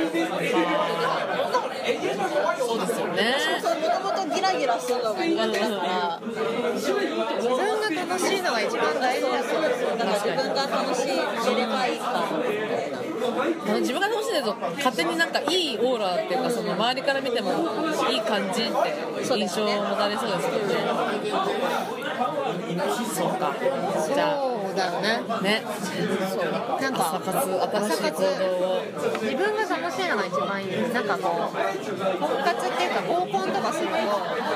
そうですよね。 もともとギラギラするのが苦手だから自分が楽しいのが一番大事ですよ。 だから自分が楽しい寝ればいいかみたいな。 自分が楽しんでると勝手になんかいいオーラっていうかその周りから見てもいい感じって印象を持たれそうですけどね。そうか。じゃあそうだよね。 ね。 そうなんか朝活新しい行動を自分が楽しいのが一番いい。なんかこう婚活っていうか合コンとかすると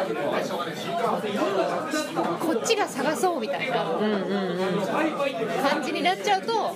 こっちが探そうみたいな感じになっちゃうと、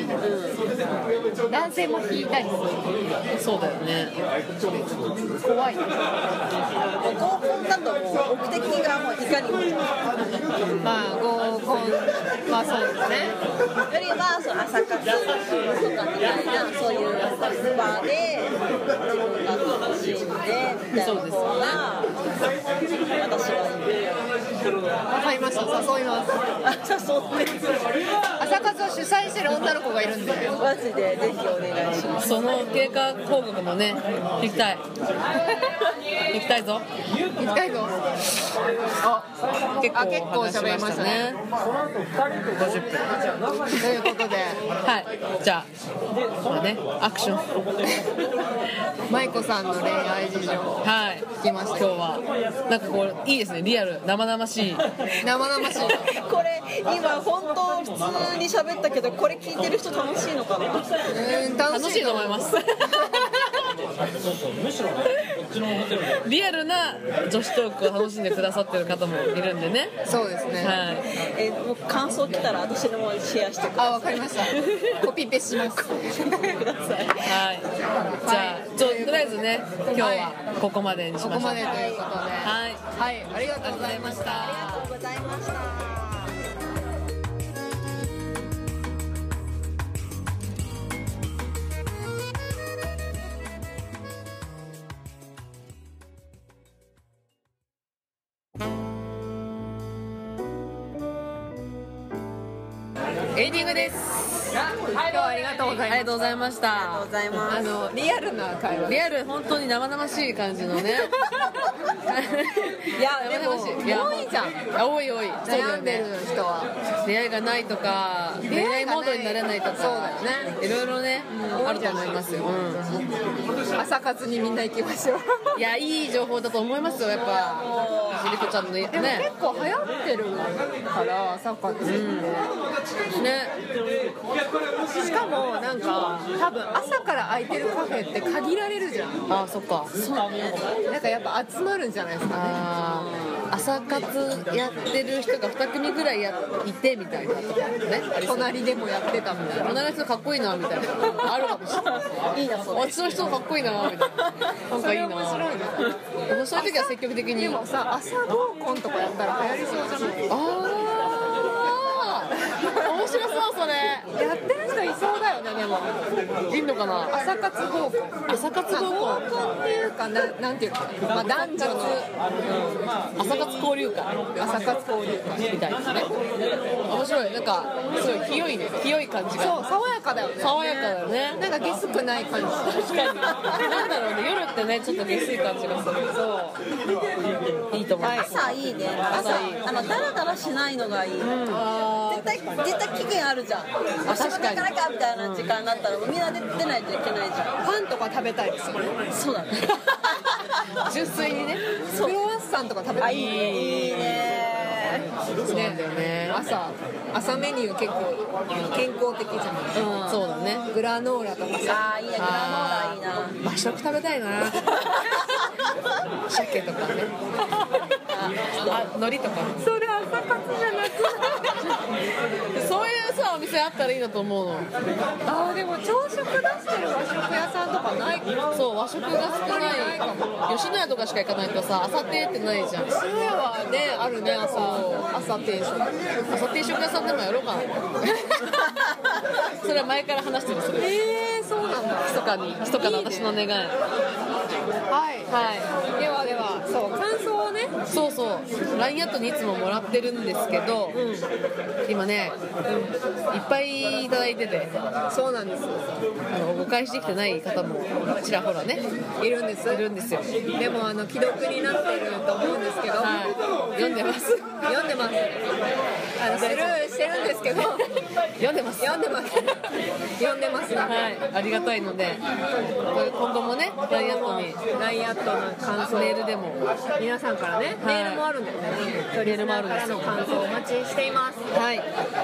男性も引いたりする。 そうだよね。 怖い。 合コンだともう目的がもういかにもまあ合コンまあそうですね。 よりはその朝活とかみたいなそういう場で自分が楽しんでみたいな方が私はいい。 わかりました。誘います。 誘って朝活を主催してる女の子がいるんで。 マジでぜひお願いします。 その経過報告もね聞きたい。行きたいぞ。 行きたいぞ。 結結構喋りましたね。 50分。 ということで、 はい。じゃあまあねアクション。 舞子さんの恋愛事情をはい。 聞きました。 今日はなんかこういいですね。リアル生々しい。 生々しい。 これ今本当普通に喋ったけどこれ聞いてる人楽しいのかな。 楽しいと思います。リアルな女子トークを楽しんでくださってる方もいるんでね。 そうですね。 はい。 もう感想来たら私のもシェアしてください。 わかりました。コピペします。 ください。 はい。じゃあとりあえずね今日はここまでにしましょう。 ここまでということで、 はい。 はい、ありがとうございました。 ありがとうございました。 エンディングです。今日はありがとうございます。 ありがとうございました。 ありがとうございます。 リアルな会話。 リアル本当に生々しい感じのね。 いやでも多いじゃん。 多い多い。 悩んでる人は出会いがないとか恋愛モードになれないとか、 そうだよね。 いろいろね、あると思いますよ。 朝活にみんな行きましょう。 いやいい情報だと思いますよやっぱ。しりこちゃんのね。 でも結構流行ってるから朝活って。 ね。 しかもなんか多分朝から空いてるカフェって限られるじゃん。 あそっか。 なんかやっぱ集まるんじゃないですかね。 朝活やってる人が2組ぐらいいてみたいなとかね。 隣でもやってたみたいな。 隣の人かっこいいなみたいなあるかもしれない。いいなそれ。私の人かっこいいなみたいな。なんかいいな。 面白いね。 そういう時は積極的に。 でもさ朝合コンとかやったら流行りそうじゃない？ 面白そうそれ。 やってる人いそうだよね。でもいいのかな。 朝活合コン。 朝活合コン。 合コンっていうかなんていうか、まあ男女の朝活交流会。 朝活交流会みたいですね。面白い。なんかすごい清いね。清い感じが。 そう爽やかだよね。 爽やかだよね。 なんかゲスくない感じ。 確かに。なんだろうね。夜ってねちょっとゲスい感じがする。そう。いいと思います。 朝いいね。朝いい。ダラダラしないのがいい。絶対期限あるじゃん。 確かに。 なかなかみたいな時間になったらみんな出ないといけないじゃん。 パンとか食べたいですよね。 そうだね。 純粋にね。クロワッサンとか食べたい。 いいね。 ないそうなんだよね。 朝メニュー結構健康的じゃない、 そうだね。 グラノーラとかさ、 あーいいな、グラノーラいいな。 和食食べたいな。鮭とかね。海苔とか。 それ朝活じゃなくそういうさお店あったらいいなと思うの。 あーでも朝食出してる和食屋さんとかないそう和食が少ない。吉野家とかしか行かないとさ朝定ってないじゃん。 吉野家はねあるね、朝定食。 朝定食屋さんでもやろうかな。それは前から話してるそれ。 そうなんだ。 密かな私の願い。 はいではそう感想をね、 そう LINE アットにいつももらってるんですけど、今ね、いっぱいいただいてて、 そうなんです。 お返しできてない方もちらほらねいるんですよ。でも既読になってると思うんですけど、 読んでます。 スルーしてるんですけど読んでますありがたいので、今後もね LINE アットの感想、メールでも皆さんからね、メールもあるんだよね。 メールもあるんですよ。 感想お待ちしています。花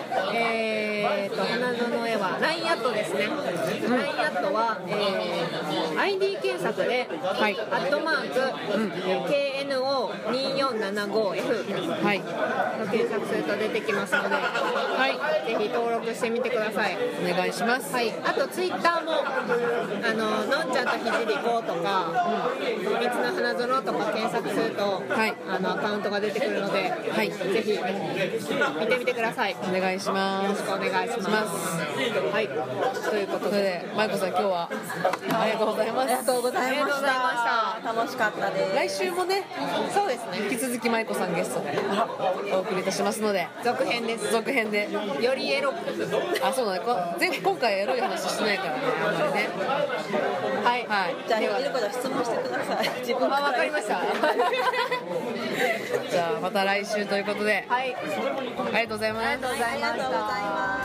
園の絵は LINE アットですね。LINE アットは、ID 検索で、アットマーク、KNO2475F の検索すると出てきますので、ぜひ登録してみてください。 お願いします。 あとツイッターものんちゃんとひじりこうとか、三つの花園とか検索すると、アカウントが出てくるので、ぜひ見てみてください。 お願いします。 よろしくお願いします。ということで、 まいこさん今日はありがとうございます。 ありがとうございました。楽しかったです。 来週もね、 そうですね。 引き続きまいこさんゲストでお送りいたしますので、 続編です。 続編でよりエロく。 そうだね。今回エロい話してないからね、あんまりね。 じゃあいること質問してください。自分わかりました。 じゃあまた来週ということで、 はい。 ありがとうございます。 ありがとうございました。